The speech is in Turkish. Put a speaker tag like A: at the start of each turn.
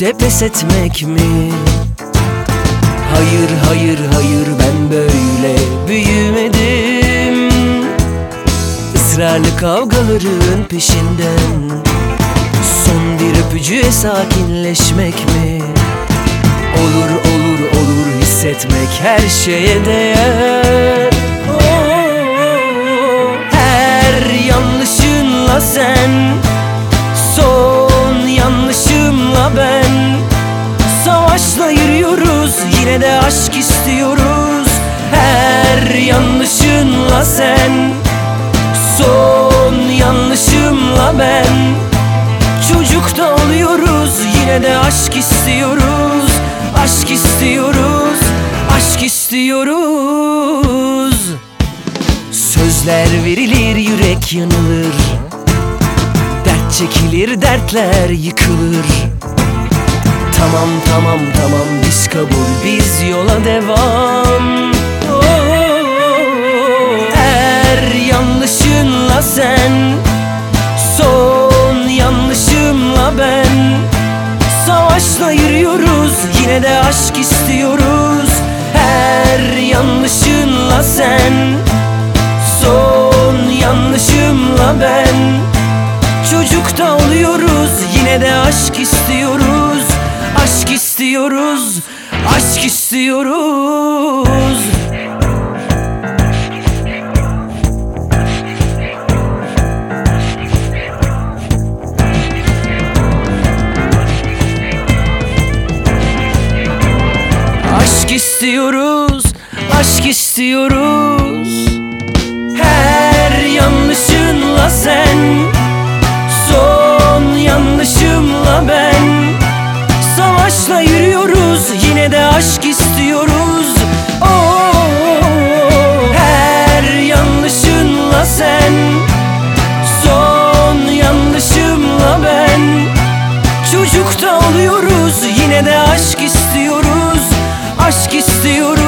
A: de pes etmek mi? Hayır, hayır, hayır, ben böyle büyümedim. Israrlı kavgaların peşinden son bir öpücüğe sakinleşmek mi? Olur, olur, olur, hissetmek her şeye değer. Her yanlışınla sen, son yanlışımla ben, savaşla yürüyoruz, yine de aşk istiyoruz. Her yanlışınla sen, son yanlışımla ben, çocuk da oluyoruz, yine de aşk istiyoruz. Aşk istiyoruz, aşk istiyoruz. Sözler verilir, yürek yanılır, dert çekilir, dertler yıkılır. Tamam, tamam, tamam, biz kabul, biz yola devam. Her yanlışınla sen, son yanlışımla ben, savaşla yürüyoruz, yine de aşk istiyoruz. Her yanlışınla sen, son yanlışımla ben, çocuk da oluyoruz, yine de aşk istiyoruz. Aşk istiyoruz, aşk istiyoruz. Aşk istiyoruz, aşk istiyoruz. Her yanlışınla sen, son yanlışımla ben, savaşla yürüyoruz, yine de aşk istiyoruz. Her yanlışınla sen, son yanlışımla ben, çocuk da oluyoruz, yine de aşk istiyoruz. Aşk istiyoruz.